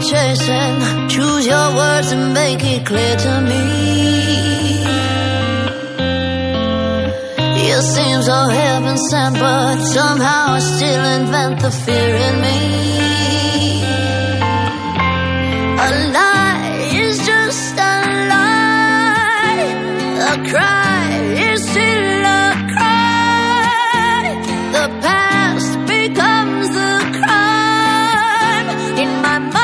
chasing. Choose your words and make it clear to me. You seem so heaven sent, but somehow I still invent the fear in me. A lie is just a lie. A cry is still a cry. The past becomes the crime in my mind.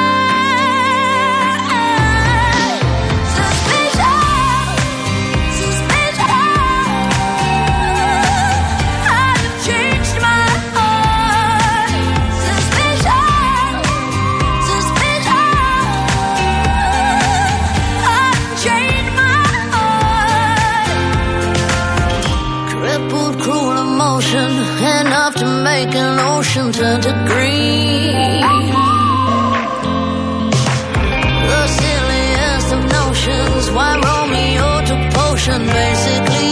Enough to make an ocean turn to green. The silliest of notions. Why Romeo took potion, basically.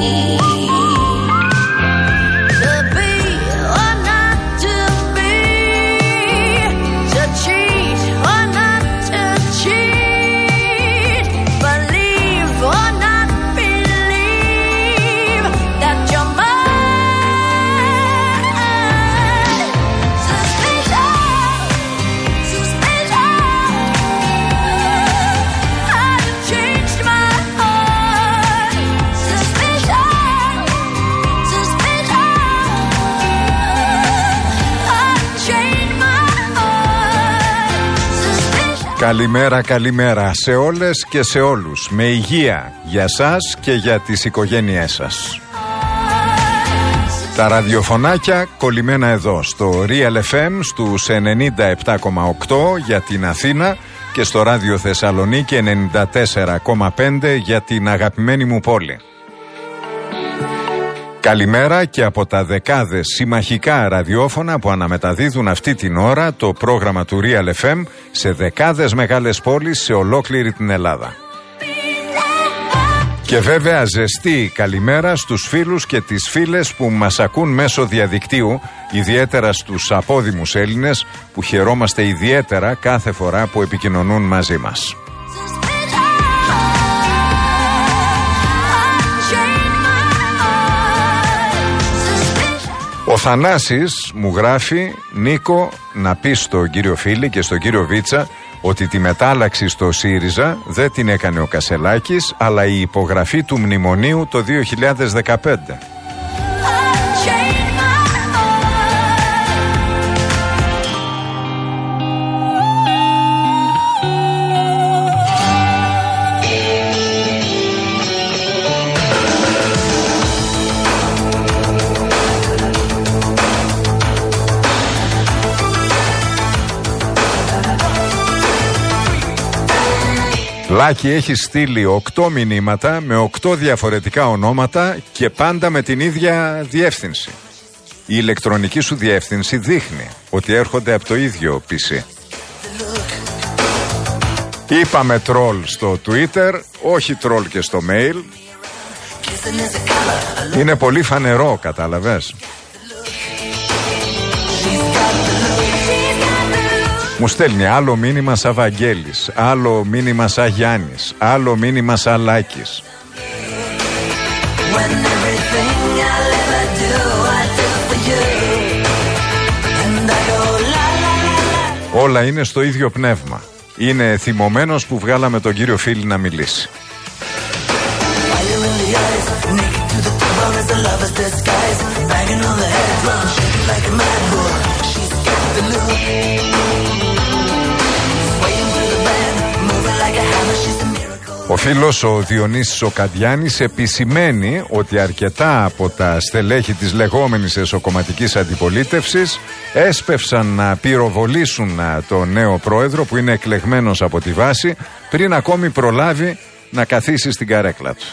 To be or not to be. To cheat or not to cheat. Believe or not believe that you're mine. Καλημέρα, καλημέρα σε όλες και σε όλους. Με υγεία για σας και για τις οικογένειές σας. Τα ραδιοφωνάκια κολλημένα εδώ στο Real FM στους 97,8 για την Αθήνα και στο Ράδιο Θεσσαλονίκη 94,5 για την αγαπημένη μου πόλη. Καλημέρα και από τα δεκάδες συμμαχικά ραδιόφωνα που αναμεταδίδουν αυτή την ώρα το πρόγραμμα του Real FM σε δεκάδες μεγάλες πόλεις σε ολόκληρη την Ελλάδα. Και βέβαια ζεστή καλημέρα στους φίλους και τις φίλες που μας ακούν μέσω διαδικτύου, ιδιαίτερα στους απόδημους Έλληνες που χαιρόμαστε ιδιαίτερα κάθε φορά που επικοινωνούν μαζί μας. Ο Θανάσης μου γράφει: Νίκο, να πεις στον κύριο Φίλη και στον κύριο Βίτσα ότι τη μετάλλαξη στο ΣΥΡΙΖΑ δεν την έκανε ο Κασελάκης, αλλά η υπογραφή του μνημονίου το 2015. Λάκη, έχει στείλει 8 μηνύματα με 8 διαφορετικά ονόματα και πάντα με την ίδια διεύθυνση. Η ηλεκτρονική σου διεύθυνση δείχνει ότι έρχονται από το ίδιο PC. Είπαμε τρόλ στο Twitter, όχι τρόλ και στο mail. Είναι πολύ φανερό, κατάλαβες. Μου στέλνει άλλο μήνυμα σαν Βαγγέλης, άλλο μήνυμα σαν Γιάννης, άλλο μήνυμα σαν Λάκης. Όλα είναι στο ίδιο πνεύμα. Είναι θυμωμένος που βγάλαμε τον κύριο Φίλη να μιλήσει. Ο φίλος ο Διονύσης ο Καντιάνης επισημαίνει ότι αρκετά από τα στελέχη της λεγόμενης εσωκομματικής αντιπολίτευσης έσπευσαν να πυροβολήσουν τον νέο πρόεδρο που είναι εκλεγμένος από τη βάση πριν ακόμη προλάβει να καθίσει στην καρέκλα του.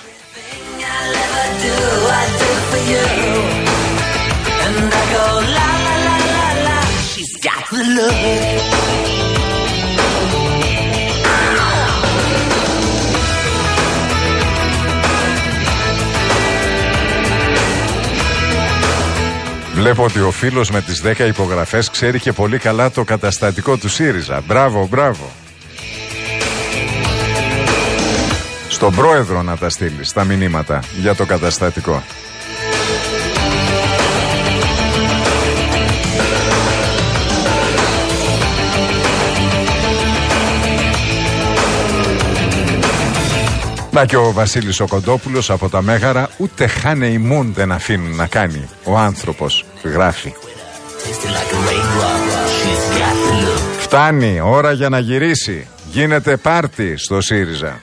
Βλέπω ότι ο φίλος με τις 10 υπογραφές ξέρει και πολύ καλά το καταστατικό του ΣΥΡΙΖΑ. Μπράβο, μπράβο. Στον πρόεδρο να τα στείλεις τα μηνύματα για το καταστατικό. Να και ο Βασίλης ο Κοντόπουλος από τα Μέγαρα, ούτε χάνε ημούν δεν αφήνουν να κάνει ο άνθρωπος, γράφει. Φτάνει, ώρα για να γυρίσει. Γίνεται πάρτι στο ΣΥΡΙΖΑ.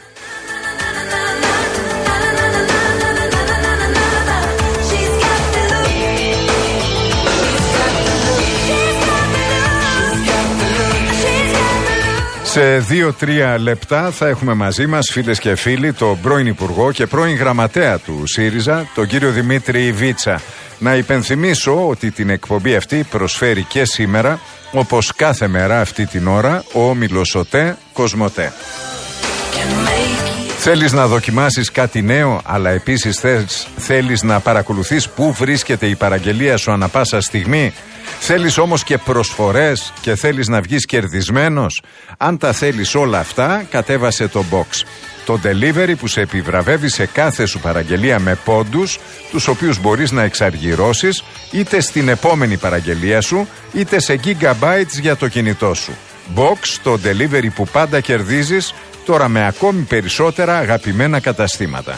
Σε 2-3 λεπτά θα έχουμε μαζί μας, φίλες και φίλοι, τον πρώην Υπουργό και πρώην Γραμματέα του ΣΥΡΙΖΑ, τον κύριο Δημήτρη Βίτσα. Να υπενθυμίσω ότι την εκπομπή αυτή προσφέρει και σήμερα, όπως κάθε μέρα αυτή την ώρα, ο όμιλος ΟΤΕ Κοσμοτέ. Θέλεις να δοκιμάσεις κάτι νέο, αλλά επίσης θέλεις να παρακολουθείς πού βρίσκεται η παραγγελία σου ανά πάσα στιγμή? Θέλεις όμως και προσφορές και θέλεις να βγεις κερδισμένος? Αν τα θέλεις όλα αυτά, κατέβασε το Box. Το delivery που σε επιβραβεύει σε κάθε σου παραγγελία με πόντους, τους οποίους μπορείς να εξαργυρώσεις είτε στην επόμενη παραγγελία σου, είτε σε gigabytes για το κινητό σου. Box, το delivery που πάντα κερδίζεις, τώρα με ακόμη περισσότερα αγαπημένα καταστήματα.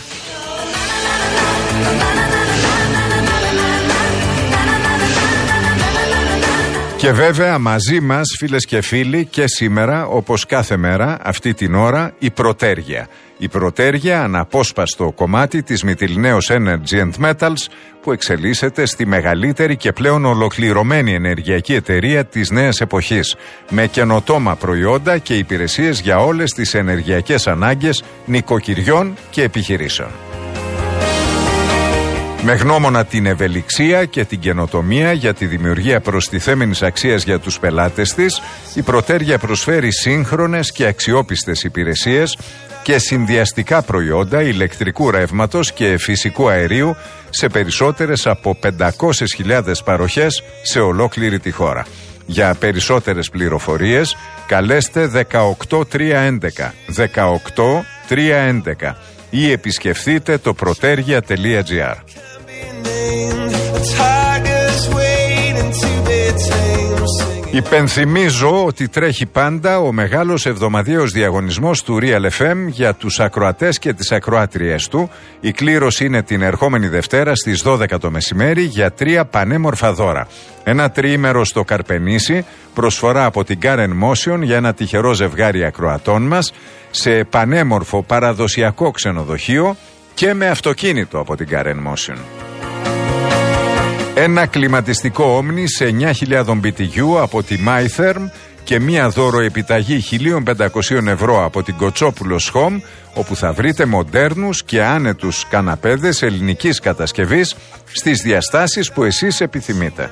Και βέβαια μαζί μας, φίλες και φίλοι, και σήμερα, όπως κάθε μέρα, αυτή την ώρα, η Πρωτέργεια. Η Πρωτέργεια, αναπόσπαστο κομμάτι της Mytilineos Energy and Metals, που εξελίσσεται στη μεγαλύτερη και πλέον ολοκληρωμένη ενεργειακή εταιρεία της νέας εποχής, με καινοτόμα προϊόντα και υπηρεσίες για όλες τις ενεργειακές ανάγκες νοικοκυριών και επιχειρήσεων. Με γνώμονα την ευελιξία και την καινοτομία για τη δημιουργία προστιθέμενης αξίας για τους πελάτες της, η Πρωτέργεια προσφέρει σύγχρονες και αξιόπιστες υπηρεσίες και συνδυαστικά προϊόντα ηλεκτρικού ρεύματος και φυσικού αερίου σε περισσότερες από 500.000 παροχές σε ολόκληρη τη χώρα. Για περισσότερες πληροφορίες καλέστε 18311 18311 ή επισκεφθείτε το protergia.gr. Υπενθυμίζω ότι τρέχει πάντα ο μεγάλος εβδομαδιαίος διαγωνισμός του Real FM για τους ακροατές και τις ακροάτριες του. Η κλήρωση είναι την ερχόμενη Δευτέρα στις 12 το μεσημέρι για 3 πανέμορφα δώρα. Ένα τριήμερο στο Καρπενήσι, προσφορά από την Karen Motion για ένα τυχερό ζευγάρι ακροατών μας, σε πανέμορφο παραδοσιακό ξενοδοχείο και με αυτοκίνητο από την Karen Motion. Ένα κλιματιστικό όμνι σε 9.000 BTU από τη MyTherm και μία δώρο επιταγή 1.500 ευρώ από την Κοτσόπουλος Home, όπου θα βρείτε μοντέρνους και άνετους καναπέδες ελληνικής κατασκευής στις διαστάσεις που εσείς επιθυμείτε.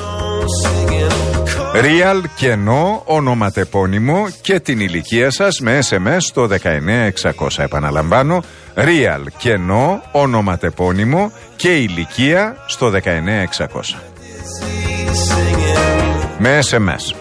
Real, κενό, ονοματεπώνυμο και την ηλικία σας με SMS στο 19600. Επαναλαμβάνω, Real, κενό, ονοματεπώνυμο και ηλικία στο 19600. Με SMS.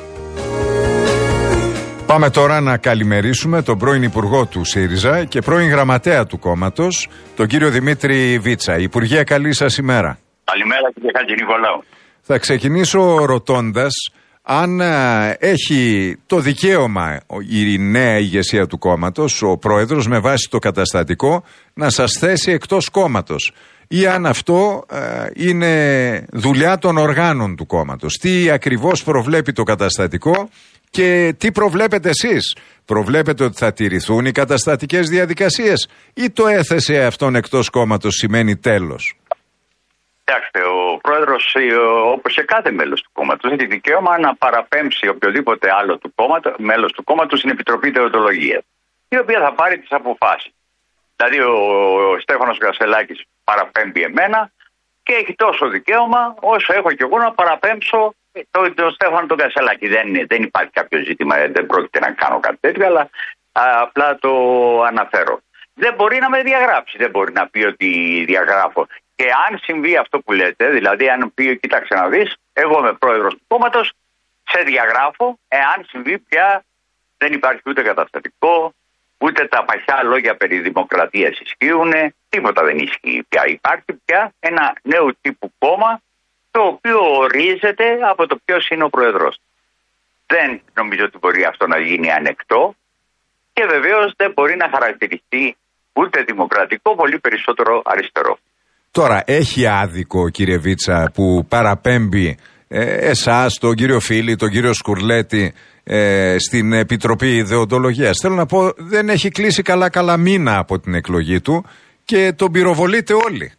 Πάμε τώρα να καλημερίσουμε τον πρώην Υπουργό του ΣΥΡΙΖΑ και πρώην Γραμματέα του κόμματος, τον κύριο Δημήτρη Βίτσα. Υπουργέ, καλή σας ημέρα. Καλημέρα κύριε Χατζηνικολάου. Θα ξεκινήσω ρωτώντας αν έχει το δικαίωμα η νέα ηγεσία του κόμματος, ο πρόεδρος, με βάση το καταστατικό, να σας θέσει εκτός κόμματος, ή αν αυτό είναι δουλειά των οργάνων του κόμματος. Τι ακριβώς προβλέπει το καταστατικό και τι προβλέπετε εσείς? Προβλέπετε ότι θα τηρηθούν οι καταστατικές διαδικασίες ή το έθεσε αυτόν εκτός κόμματος σημαίνει τέλος? Κοιτάξτε, ο πρόεδρος, όπως και κάθε μέλος του κόμματος, έχει δικαίωμα να παραπέμψει οποιοδήποτε άλλο μέλος του κόμματος στην Επιτροπή Δεοντολογίας, η οποία θα πάρει τις αποφάσεις. Δηλαδή, ο Στέφανος Κασελάκης παραπέμπει εμένα και έχει τόσο δικαίωμα όσο έχω και εγώ να παραπέμψω τον Στέφανο τον Κασελάκη. Δεν υπάρχει κάποιο ζήτημα, δεν πρόκειται να κάνω κάτι τέτοιο, αλλά απλά το αναφέρω. Δεν μπορεί να με διαγράψει, δεν μπορεί να πει ότι διαγράφω. Και αν συμβεί αυτό που λέτε, δηλαδή αν πει, κοίταξε να δεις, εγώ είμαι πρόεδρος του κόμματος, σε διαγράφω, εάν συμβεί πια δεν υπάρχει ούτε καταστατικό, ούτε τα παχιά λόγια περί δημοκρατίας ισχύουν, τίποτα δεν ισχύει πια. Υπάρχει πια ένα νέο τύπου κόμμα, το οποίο ορίζεται από το ποιος είναι ο πρόεδρος. Δεν νομίζω ότι μπορεί αυτό να γίνει ανεκτό και βεβαίως δεν μπορεί να χαρακτηριστεί ούτε δημοκρατικό, πολύ περισσότερο αριστερό. Τώρα, έχει άδικο, κύριε Βίτσα, που παραπέμπει εσάς, τον κύριο Φίλη, τον κύριο Σκουρλέτη στην Επιτροπή Ιδεοντολογίας? Θέλω να πω, δεν έχει κλείσει καλά μήνα από την εκλογή του και τον πυροβολείτε όλοι.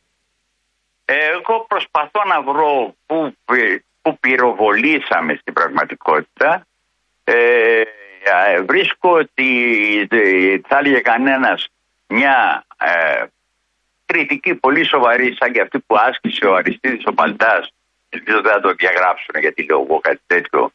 Εγώ προσπαθώ να βρω που πυροβολήσαμε στην πραγματικότητα. Βρίσκω ότι θα έλεγε κανένας μια κριτική πολύ σοβαρή σαν και αυτή που άσκησε ο Αριστίδης ο Παλτάς, ελπίζω δεν θα το διαγράψουν γιατί λέω εγώ κάτι τέτοιο,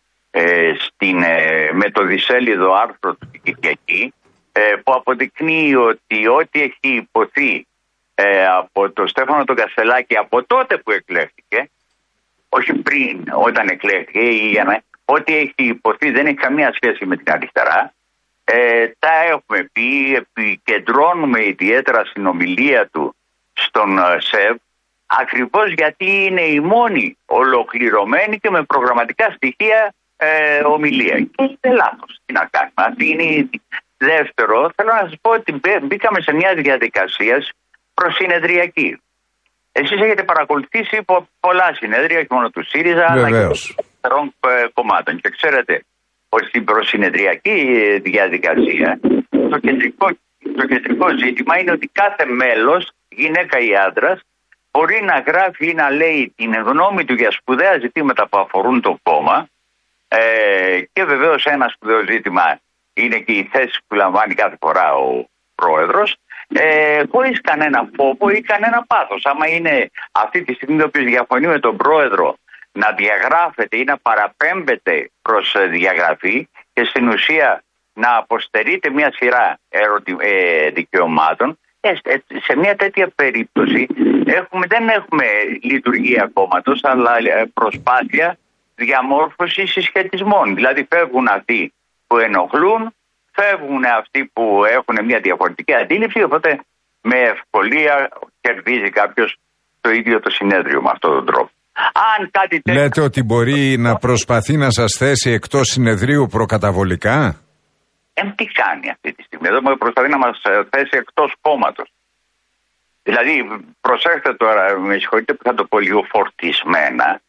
με το δισέλιδο άρθρο του Κυριακή, που αποδεικνύει ότι ό,τι έχει υποθεί από τον Στέφανο τον Κασελάκη από τότε που εκλέχθηκε, όχι πριν όταν εκλέχθηκε, ό,τι έχει υποθεί δεν έχει καμία σχέση με την αριστερά. Τα έχουμε πει, επικεντρώνουμε ιδιαίτερα στην ομιλία του στον ΣΕΒ, ακριβώς γιατί είναι η μόνη ολοκληρωμένη και με προγραμματικά στοιχεία ομιλία. Και είναι λάθος. Τι να κάνουμε. Αυτή είναι. Δεύτερο, θέλω να σας πω ότι μπήκαμε σε μια διαδικασία προσυνεδριακή. Εσείς έχετε παρακολουθήσει πολλά συνέδρια, όχι μόνο του ΣΥΡΙΖΑ, αλλά και των κομμάτων. Και ξέρετε ότι στην προσυνεδριακή διαδικασία το κεντρικό ζήτημα είναι ότι κάθε μέλος, γυναίκα ή άντρας, μπορεί να γράφει ή να λέει την γνώμη του για σπουδαία ζητήματα που αφορούν το κόμμα, και βεβαίως ένα σπουδαίο ζήτημα είναι και η θέση που λαμβάνει κάθε φορά ο πρόεδρος, χωρίς κανένα φόβο ή κανένα πάθος. Άμα είναι αυτή τη στιγμή ο οποίος διαφωνεί με τον πρόεδρο να διαγράφεται ή να παραπέμπεται προς διαγραφή και στην ουσία να αποστερείται μια σειρά δικαιωμάτων, σε μια τέτοια περίπτωση δεν έχουμε λειτουργία κόμματος, αλλά προσπάθεια διαμόρφωσης συσχετισμών. Δηλαδή φεύγουν αυτοί που ενοχλούν, φεύγουν αυτοί που έχουν μια διαφορετική αντίληψη, οπότε με ευκολία κερδίζει κάποιος το ίδιο το συνέδριο με αυτόν τον τρόπο. Αν κάτι τέτοιο... Λέτε ότι μπορεί να προσπαθεί να σας θέσει εκτός συνεδρίου προκαταβολικά. Τι κάνει αυτή τη στιγμή? Εδώ προσπαθεί να μας θέσει εκτός κόμματος. Δηλαδή, προσέξτε τώρα, με συγχωρείτε που θα το πω λίγο φορτισμένα,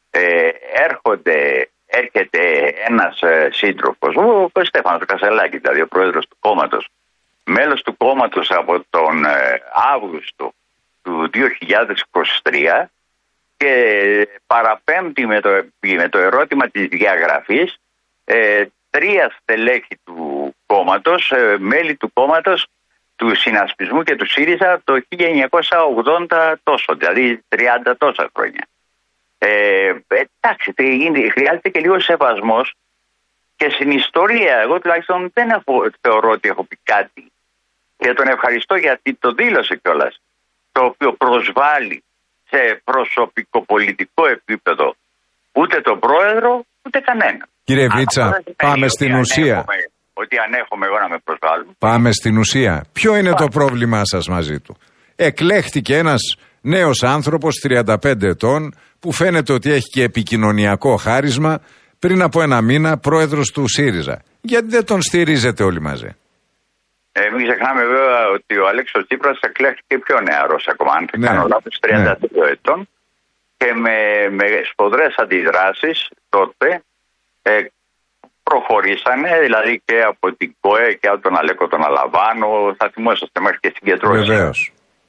έρχεται ένας σύντροφος, ο Στέφανος Κασελάκη, δηλαδή ο πρόεδρος του κόμματος, μέλος του κόμματος από τον Αύγουστο του 2023, και παραπέμπτει με το ερώτημα της διαγραφής 3 στελέχη του κόμματος, μέλη του κόμματος, του συνασπισμού και του ΣΥΡΙΖΑ το 1980 τόσο, δηλαδή 30 τόσα χρόνια. Εντάξει, χρειάζεται και λίγο σεβασμός και στην ιστορία. Εγώ τουλάχιστον δεν θεωρώ ότι έχω πει κάτι και τον ευχαριστώ γιατί το δήλωσε κιόλας, το οποίο προσβάλλει σε προσωπικο-πολιτικό επίπεδο ούτε τον πρόεδρο ούτε κανένα. Κύριε Βίτσα, πάμε στην ουσία. Ότι ανέχομαι εγώ να με προσβάλλουν. Πάμε στην ουσία. Ποιο είναι το πρόβλημά σας μαζί του? Εκλέχτηκε ένας νέος άνθρωπος 35 ετών που φαίνεται ότι έχει και επικοινωνιακό χάρισμα, πριν από ένα μήνα πρόεδρος του ΣΥΡΙΖΑ. Γιατί δεν τον στηρίζετε όλοι μαζί? Μην ξεχνάμε βέβαια ότι ο Αλέξος Τσίπρας εκλέχθηκε πιο νεαρός ακόμα, αν δεν κάνω λάθος, 32 ετών, και με σφοδρές αντιδράσεις τότε προχωρήσανε, δηλαδή και από την ΚΟΕ και από τον Αλέκο τον Αλαβάνο, θα θυμόσαστε μέχρι και συγκεντρώσεις. Βεβαίως.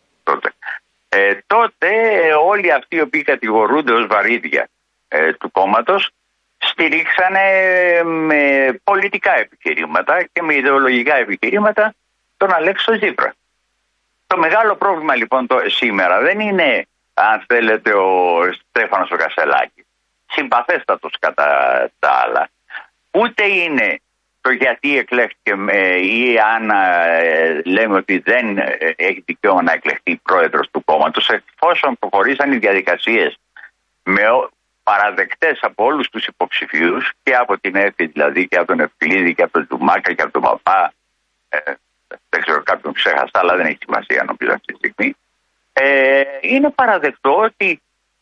Τότε όλοι αυτοί οι οποίοι κατηγορούνται ως βαρύδια του κόμματος στηρίξανε με πολιτικά επιχειρήματα και με ιδεολογικά επιχειρήματα τον Αλέξο Τσίπρα. Το μεγάλο πρόβλημα λοιπόν σήμερα δεν είναι, αν θέλετε, ο Στέφανος ο Κασελάκης, συμπαθέστατος κατά τα άλλα, ούτε είναι το γιατί εκλέχθηκε ή αν λέμε ότι δεν έχει δικαίωμα να εκλεχθεί πρόεδρος του κόμματος, εφόσον προχωρήσαν οι διαδικασίες με παραδεκτές από όλους τους υποψηφίους και από την ΕΦΗ δηλαδή και από τον Ευκλήδη και από τον Τζουμάκα και από τον Παπά, δεν ξέρω κάποιον ξέχασα αλλά δεν έχει σημασία νομίζω αυτή τη στιγμή, είναι παραδεκτό ότι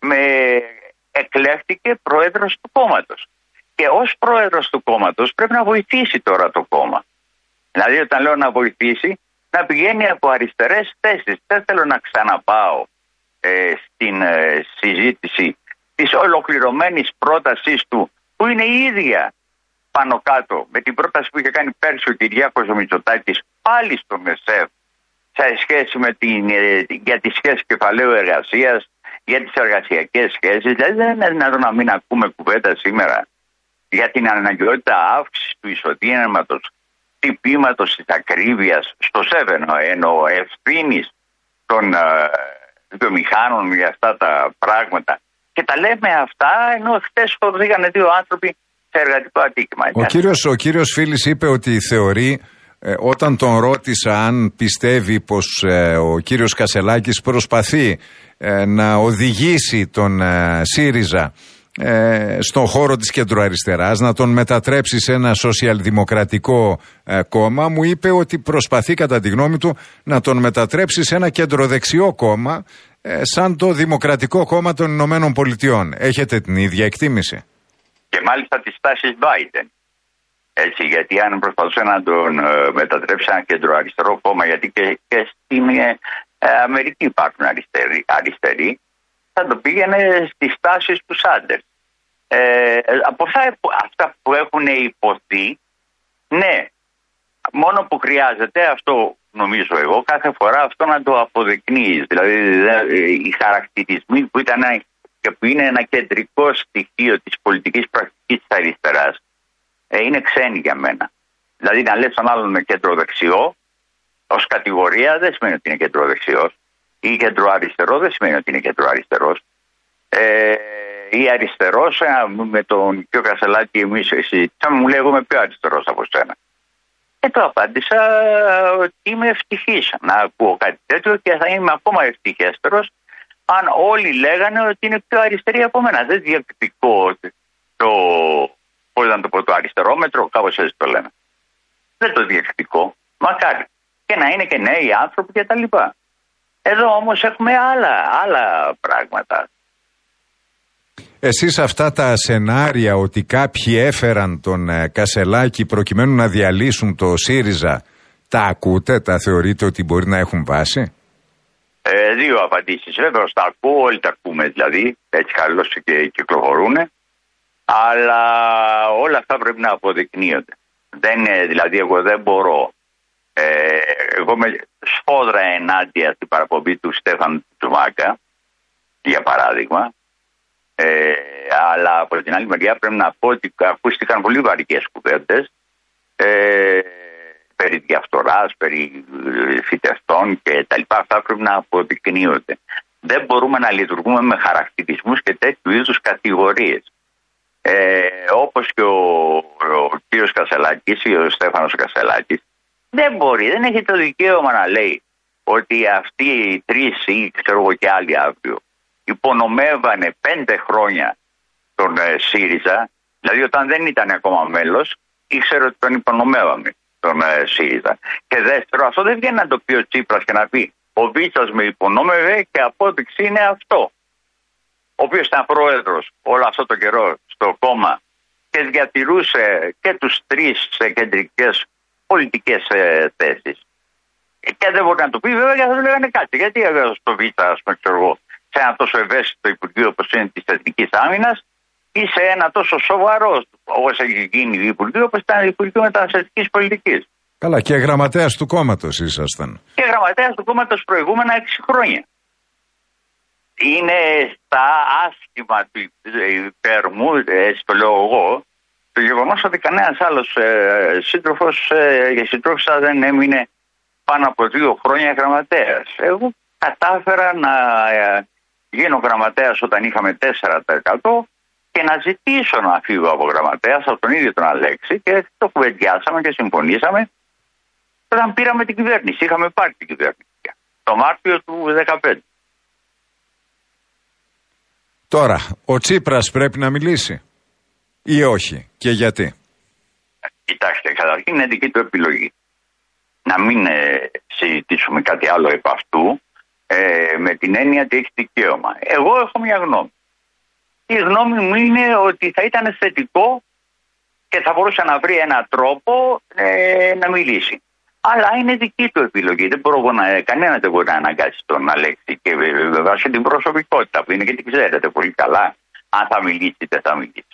εκλέχθηκε πρόεδρος του κόμματος. Και ως πρόεδρος του κόμματος πρέπει να βοηθήσει τώρα το κόμμα. Δηλαδή όταν λέω να βοηθήσει, να πηγαίνει από αριστερές θέσεις. Δεν θέλω να ξαναπάω στην συζήτηση της ολοκληρωμένης πρότασής του, που είναι η ίδια πάνω κάτω με την πρόταση που είχε κάνει πέρσι ο Κυριάκος ο Μητσοτάκης πάλι στο ΜΕΣΕΒ σε σχέση με για τη σχέση κεφαλαίου εργασίας, για τις εργασιακές σχέσεις. Δηλαδή δεν είναι δυνατόν να μην ακούμε κουβέντα σήμερα για την αναγκαιότητα αύξησης του εισοδήματος, τυπήματος της ακρίβειας στο ΣΕΒΕΝΟ, ενώ ευθύνης των βιομηχάνων για αυτά τα πράγματα. Και τα λέμε αυτά ενώ χτες χωρίζανε δύο άνθρωποι σε εργατικό ατύχημα. Ο κύριος Φίλης είπε ότι θεωρεί, όταν τον ρώτησα αν πιστεύει πως ο κύριος Κασελάκης προσπαθεί να οδηγήσει τον ΣΥΡΙΖΑ στον χώρο της κεντροαριστεράς, να τον μετατρέψει σε ένα σοσιαλδημοκρατικό κόμμα, μου είπε ότι προσπαθεί κατά τη γνώμη του να τον μετατρέψει σε ένα κεντροδεξιό κόμμα, σαν το Δημοκρατικό Κόμμα των Ηνωμένων Πολιτειών. Έχετε την ίδια εκτίμηση? Και μάλιστα τις τάσεις Biden. Έτσι, γιατί αν προσπαθούσε να τον μετατρέψει σε ένα κεντροαριστερό κόμμα, γιατί και στην Αμερική υπάρχουν αριστεροί, θα το πήγαινε στις τάσεις του Σάντερς. Από αυτά που έχουν υποθεί, ναι, μόνο που χρειάζεται, αυτό νομίζω εγώ, κάθε φορά αυτό να το αποδεικνύεις. Δηλαδή οι χαρακτηρισμοί που ήταν και που είναι ένα κεντρικό στοιχείο της πολιτικής πρακτικής της αριστεράς, είναι ξένοι για μένα. Δηλαδή να λες τον άλλον κεντροδεξιό, ως κατηγορία δεν σημαίνει ότι είναι κεντροδεξιός. Ή κεντροαριστερό δεν σημαίνει ότι είναι κεντροαριστερός. Ή αριστερός, με τον κ. Κασελάκη εμείς συζητήσαμε, μου λέει εγώ είμαι πιο αριστερός από σένα. Και το απάντησα ότι είμαι ευτυχής να ακούω κάτι τέτοιο και θα είμαι ακόμα ευτυχέστερος αν όλοι λέγανε ότι είναι πιο αριστεροί από μένα. Δεν διεκδικώ το αριστερόμετρο, κάπως έτσι το λέμε. Δεν το διεκδικώ, μακάρι. Και να είναι και νέοι άνθρωποι και τα λοιπά. Εδώ όμως έχουμε άλλα πράγματα. Εσείς αυτά τα σενάρια ότι κάποιοι έφεραν τον Κασελάκη προκειμένου να διαλύσουν το ΣΥΡΙΖΑ, τα ακούτε, τα θεωρείτε ότι μπορεί να έχουν βάση? Δύο απαντήσεις. Βέβαια, τα ακούω, όλοι τα ακούμε δηλαδή, έτσι καλώς και κυκλοφορούν, αλλά όλα αυτά πρέπει να αποδεικνύονται. Δηλαδή, εγώ δεν μπορώ. Εγώ είμαι σφόδρα ενάντια στην παραπομπή του Στέφανου Τζουμάκα, για παράδειγμα, αλλά από την άλλη μεριά πρέπει να πω ότι ακούστηκαν πολύ βαρικές κουβέντες περί διαφθοράς, περί φυτευτών και τα λοιπά. Αυτά πρέπει να αποδεικνύονται. Δεν μπορούμε να λειτουργούμε με χαρακτηρισμούς και τέτοιου είδους κατηγορίες. Όπως και ο κύριος Κασελάκης ή ο Στέφανος Κασελάκης δεν έχει το δικαίωμα να λέει ότι αυτοί οι τρεις ή ξέρω εγώ και άλλοι αύριο υπονομεύανε 5 χρόνια τον ΣΥΡΙΖΑ, δηλαδή όταν δεν ήταν ακόμα μέλος ήξερε ότι τον υπονομεύαμε τον ΣΥΡΙΖΑ. Και δεύτερο, αυτό δεν βγαίνει να το πει ο Τσίπρας και να πει ο Βίτσας με υπονόμευε και απόδειξη είναι αυτό. Ο οποίος ήταν πρόεδρος όλο αυτό το καιρό στο κόμμα και διατηρούσε και τους τρεις σε κεντρικές πολιτικές θέσεις. Και δεν μπορεί να το πει βέβαια γιατί θα του λέγανε κάτι. Γιατί στο Β' ας πούμε ξέρω εγώ, σε ένα τόσο ευαίσθητο Υπουργείο όπως είναι της Εθνικής Άμυνας ή σε ένα τόσο σοβαρό όπως έχει γίνει Υπουργείο όπως ήταν Υπουργείο Μεταναστευτικής Πολιτικής. Καλά, και γραμματέας του κόμματος ήσασταν. Και γραμματέας του κόμματος προηγούμενα 6 χρόνια. Είναι στα άσχημα του υπερμού, έτσι το λέω εγώ, το γεγονός ότι κανένας άλλος σύντροφος και συντρόφισσα δεν έμεινε πάνω από 2 χρόνια γραμματέας. Εγώ κατάφερα να γίνω γραμματέας όταν είχαμε 4%, και να ζητήσω να φύγω από γραμματέας από τον ίδιο τον Αλέξη και το κουβεντιάσαμε και συμφωνήσαμε όταν πήραμε την κυβέρνηση. Είχαμε πάρει την κυβέρνηση το Μάρτιο του 2015. Τώρα, ο Τσίπρας πρέπει να μιλήσει ή όχι και γιατί? Κοιτάξτε, καταρχήν είναι δική του επιλογή. Να μην συζητήσουμε κάτι άλλο επ' αυτού, με την έννοια ότι έχει δικαίωμα. Εγώ έχω μια γνώμη. Η γνώμη μου είναι ότι θα ήταν θετικό και θα μπορούσε να βρει έναν τρόπο να μιλήσει. Αλλά είναι δική του επιλογή. Δεν μπορώ κανένα δεν μπορεί να αναγκάσει τον Αλέξη και βάσει την προσωπικότητα που είναι και την ξέρετε πολύ καλά. Αν θα μιλήσει ή δεν θα μιλήσει.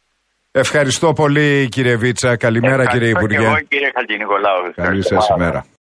Ευχαριστώ πολύ κύριε Βίτσα. Καλημέρα κύριε Υπουργέ. Και εγώ κύριε Χατζηνικολάου. Καλή σας ημέρα.